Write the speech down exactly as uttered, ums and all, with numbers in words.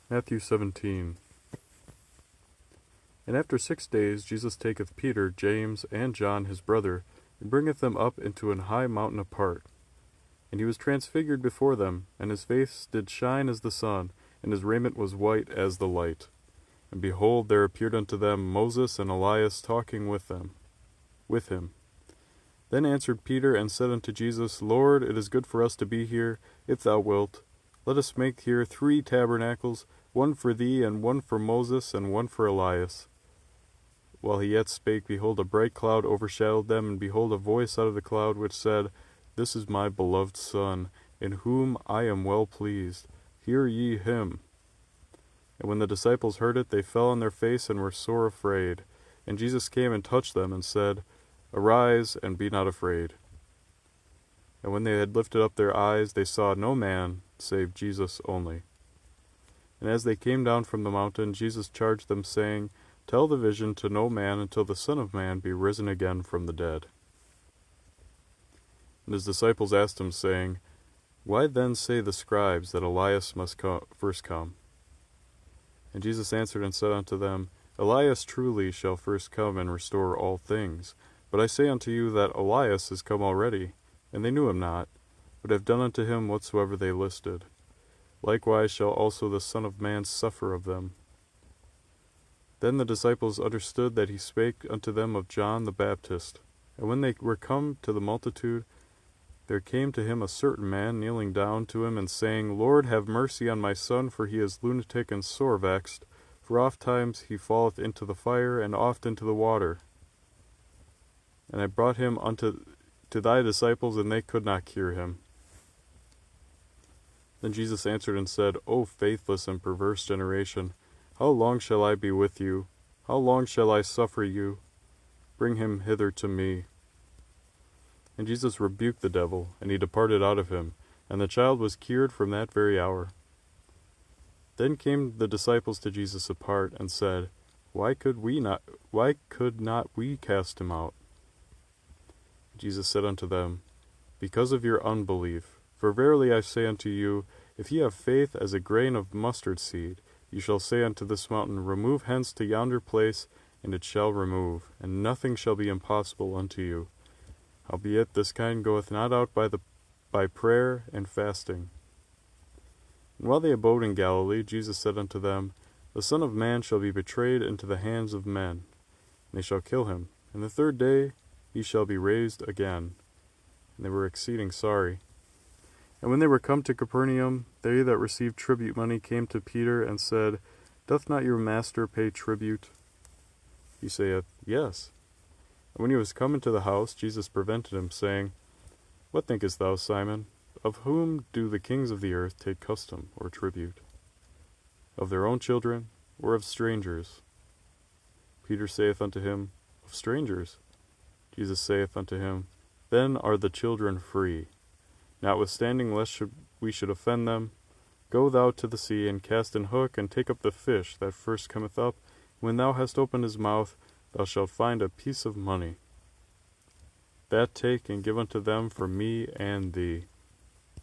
Matthew seventeen. And after six days Jesus taketh Peter, James, and John his brother, and bringeth them up into an high mountain apart. And he was transfigured before them, and his face did shine as the sun, and his raiment was white as the light. And behold, there appeared unto them Moses and Elias talking with them, with him. Then answered Peter and said unto Jesus, Lord, it is good for us to be here. If thou wilt, let us make here three tabernacles, one for thee, and one for Moses, and one for Elias. While he yet spake, behold, a bright cloud overshadowed them, and behold, a voice out of the cloud which said, This is my beloved Son, in whom I am well pleased. Hear ye him. And when the disciples heard it, they fell on their face and were sore afraid. And Jesus came and touched them, and said, Arise, and be not afraid. And when they had lifted up their eyes, they saw no man, save Jesus only. And as they came down from the mountain, Jesus charged them, saying, Tell the vision to no man until the Son of Man be risen again from the dead. And his disciples asked him, saying, Why then say the scribes that Elias must co- first come? And Jesus answered and said unto them, Elias truly shall first come and restore all things. But I say unto you that Elias is come already, and they knew him not, but have done unto him whatsoever they listed. Likewise shall also the Son of Man suffer of them. Then the disciples understood that he spake unto them of John the Baptist. And when they were come to the multitude, there came to him a certain man, kneeling down to him, and saying, Lord, have mercy on my son, for he is lunatic and sore vexed, for oft times he falleth into the fire, and oft into the water. And I brought him unto to thy disciples, and they could not cure him. Then Jesus answered and said, O faithless and perverse generation, how long shall I be with you? How long shall I suffer you? Bring him hither to me. And Jesus rebuked the devil, and he departed out of him, and the child was cured from that very hour. Then came the disciples to Jesus apart, and said, Why could we not why could not we cast him out? Jesus said unto them, Because of your unbelief. For verily I say unto you, if ye have faith as a grain of mustard seed, ye shall say unto this mountain, Remove hence to yonder place, and it shall remove, and nothing shall be impossible unto you. Howbeit this kind goeth not out by the by prayer and fasting. And while they abode in Galilee, Jesus said unto them, The Son of Man shall be betrayed into the hands of men, and they shall kill him, and the third day he shall be raised again. And they were exceeding sorry. And when they were come to Capernaum, they that received tribute money came to Peter, and said, Doth not your master pay tribute? He saith, Yes. And when he was come into the house, Jesus prevented him, saying, What thinkest thou, Simon? Of whom do the kings of the earth take custom or tribute? Of their own children, or of strangers? Peter saith unto him, Of strangers. Jesus saith unto him, Then are the children free. Notwithstanding, lest we should offend them, go thou to the sea, and cast an hook, and take up the fish that first cometh up. When thou hast opened his mouth, thou shalt find a piece of money. That take, and give unto them for me and thee.